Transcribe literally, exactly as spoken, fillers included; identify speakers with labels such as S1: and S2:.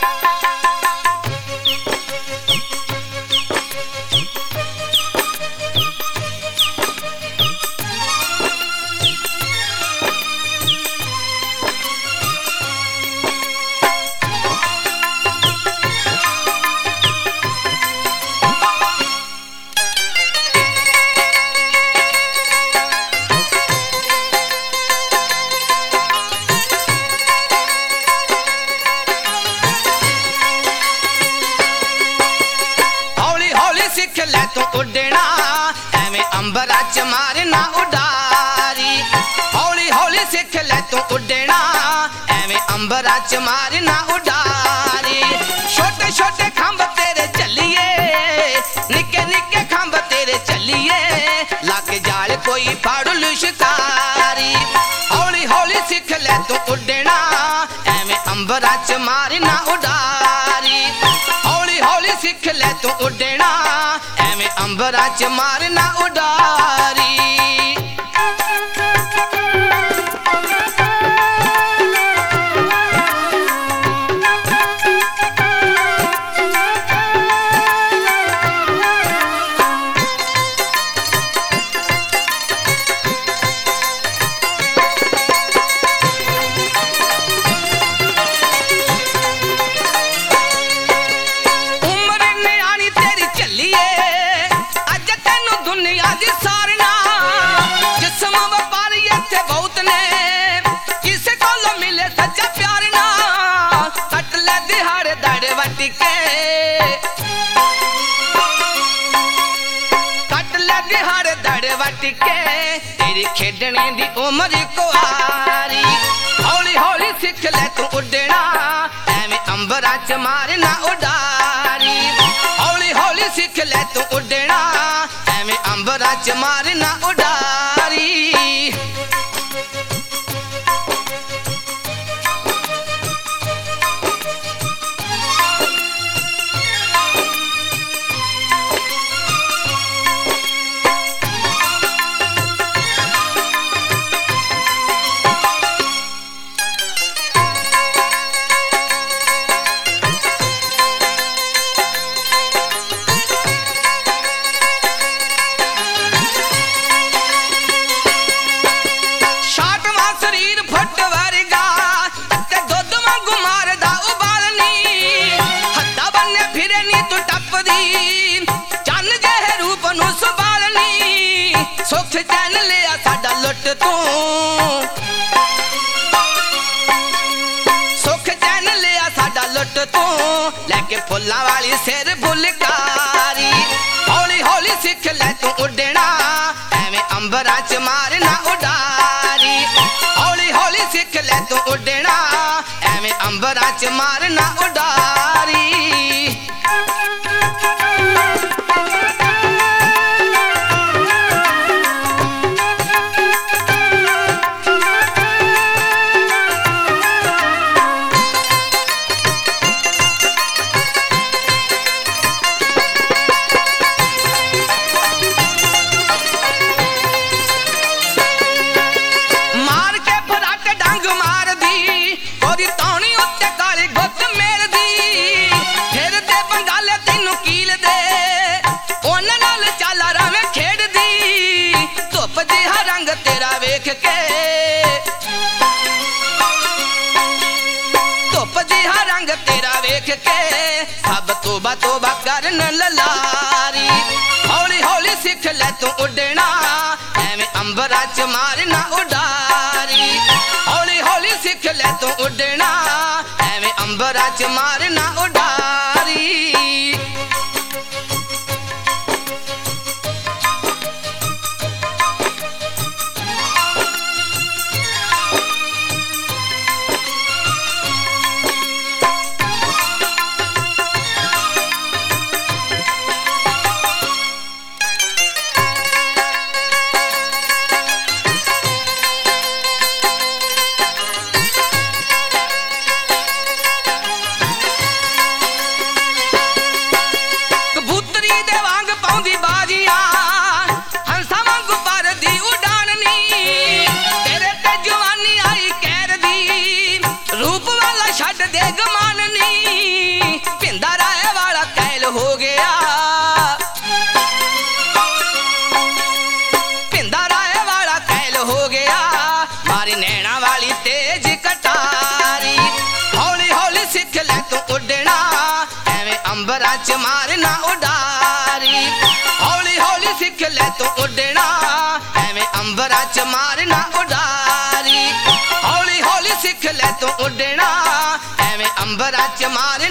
S1: सिख ले तू उड़ना एवें अंबरा च मारना उडारी। हौली हौली सिख ले तू उड़ना एवें अंबरा च मारना उडारी। छोटे छोटे खंभ तेरे चलिए, निके निके खंभ तेरे चलिए, लग जाल कोई फाड़ लू शिकारी। हौली हौली सिख ले तू उड़ना एवें अंबरा च मारना उडारी। हौली हौली सिख ले तू उड़ना एवें अंबरा च मारना उडारी। तेरी खेडने दी उम्र कुआरी। हौली हौली सिख ले तू उड़ना एवें अंबरा च मारना उडारी। हौली हौली सिख ले तू उड़ना एवें अंबरा च मारना उडारी। सुख चैन लिया साडा लुट तू, सुख चैन लिया साडा लुट तू, लैके फुल्लां वाली सिर फुलकारी। हौली हौली सिख ले तू उड़ना एवें अंबरा च मारना उडारी। हौली हौली सिख ले तू उड़ना एवें अंबरा च मारना उडारी। सब तोबा तोबा करन ललारी। हौली हौली सिख ले तू उड़ना एवें अंबरा च मारना उडारी। हौली हौली सिख ले तू उड़ना एवें अंबरा च मारना उडारी। ਅੰਬਰਾਂ 'ਚ ਮਾਰਨਾ ਉਡਾਰੀ ਹੌਲੀ ਹੌਲੀ ਸਿੱਖ ਲੈ ਤੂੰ ਉੱਡਣਾ ਐਵੇਂ ਅੰਬਰਾਂ 'ਚ ਮਾਰਨਾ ਉਡਾਰੀ ਹੌਲੀ ਹੌਲੀ ਸਿੱਖ ਲੈ ਤੂੰ ਉੱਡਣਾ ਐਵੇਂ ਅੰਬਰਾਂ 'ਚ ਮਾਰ